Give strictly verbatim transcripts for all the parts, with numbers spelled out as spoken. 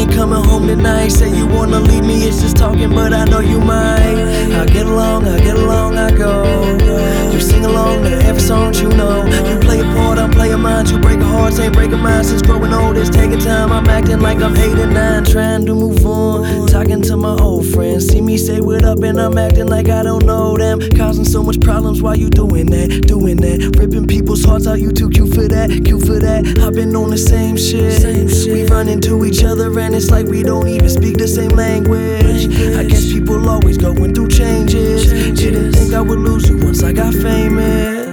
ain't coming home tonight. Say you wanna leave me, it's just talking, but I know you might. I get along, I get along, I go. You sing along to every song you know. You play a part, I'm playing mine. You break a heart, ain't breaking mine. Since growing old, it's taking time. I'm acting like I'm eight and nine, trying to move on. Talking to my old friends, see me say what up, and I'm acting like I don't know them. Causing so much problems, why you doing that, doing that? Ripping people's hearts out, you too cute for that, cute for that. I've been on the same shit. Same shit. We run into each other and it's like we don't even speak the same language. I guess people always going through changes. Didn't think I would lose you once I got famous.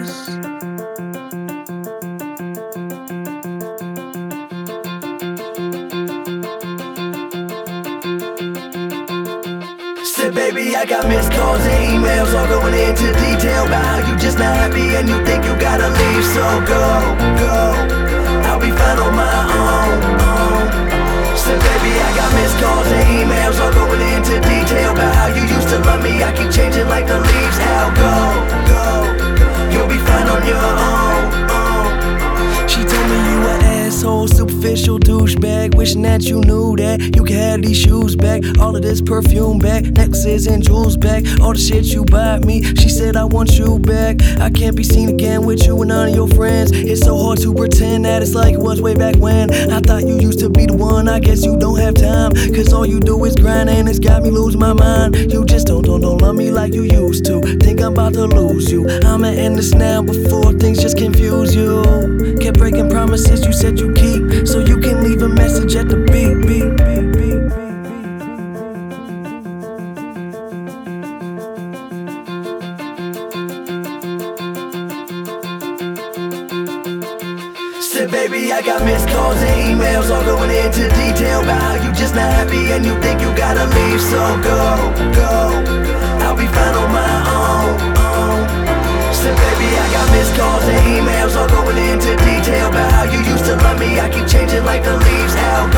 Said, baby, I got missed calls and emails, all going into detail about how you just not happy and you think you gotta leave. So go, go, I'll be fine on my own, own. Said, baby, I got missed calls and emails, all going into detail about how you used to love me. I keep changing like the leaves. How go, go, you'll be fine on your own, own. She told me you an asshole, superficial douchebag, wishing that you knew that you could have these shoes back, all of this perfume back, necklaces and jewels back, all the shit you bought me. She said I want you back. I can't be seen again with you and none of your friends. It's so hard to pretend that it's like it was way back when. I thought you used to be the one. I guess you don't have time, cause all you do is grind and it's got me losing my mind. You just don't, don't, don't love me like you used to. Think I'm about to lose you. I'ma end this now before things just confuse you. Kept breaking promises you said you keep, so you can leave a message at the beep, beep, beep, beep, beep. Said, baby, I got missed calls and emails, all going into detail about how you just not happy and you think you gotta leave. So go, go, I'll be fine on my own, own. Said, baby, I got missed calls and emails, all going into detail about how you used to love me. I keep changing like the leaves. How